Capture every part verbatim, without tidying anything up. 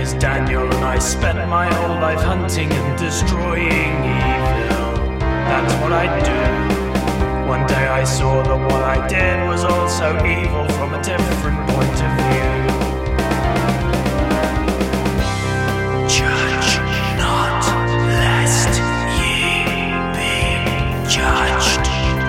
is Daniel, and I spent my whole life hunting and destroying evil. That's what I do. One day I saw that what I did was also evil from a different point of view. Judge not, lest ye be judged.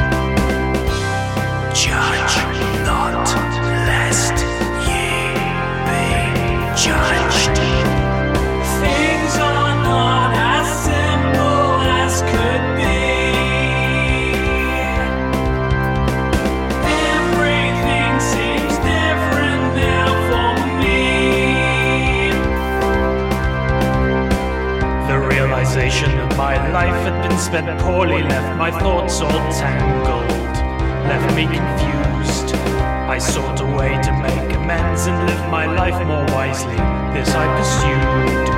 Judge not, lest ye be judged. Things are not as simple as could be. Everything seems different now for me. The realization that my life had been spent poorly left my thoughts all tangled, left me confused. I sought a way to make amends and live my life more wisely. This I pursued.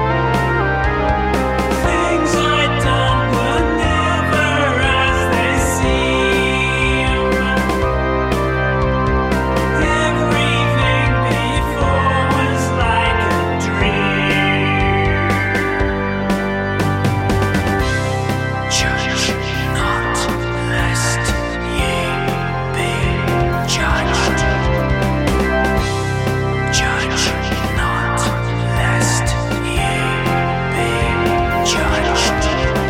Things I'd done were never as they seem. Everything before was like a dream. Judge not, lest ye be judged. Judge not, lest ye be judged.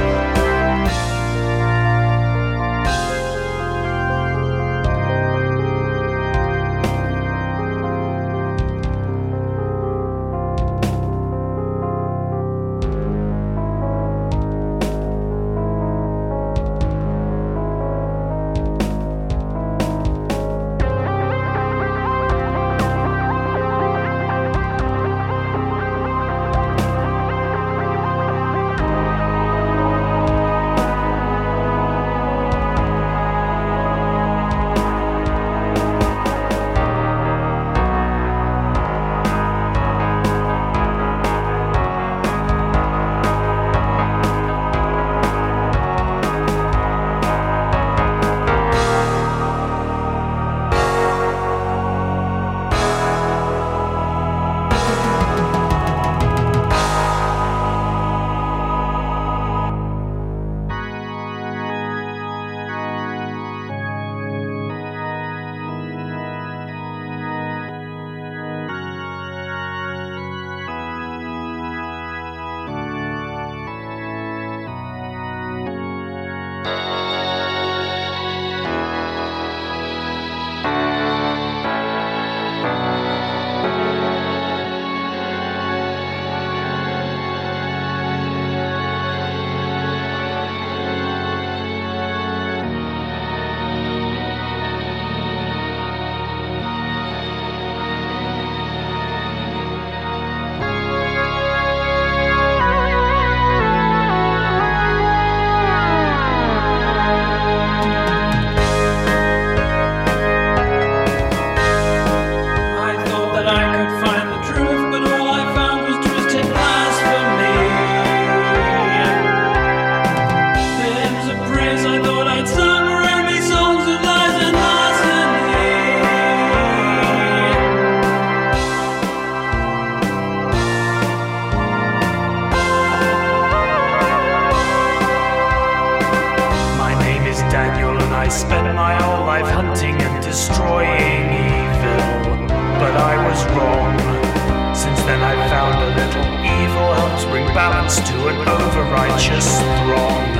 I spent my whole life hunting and destroying evil, but I was wrong. Since then I've found a little evil helps bring balance to an over-righteous throng.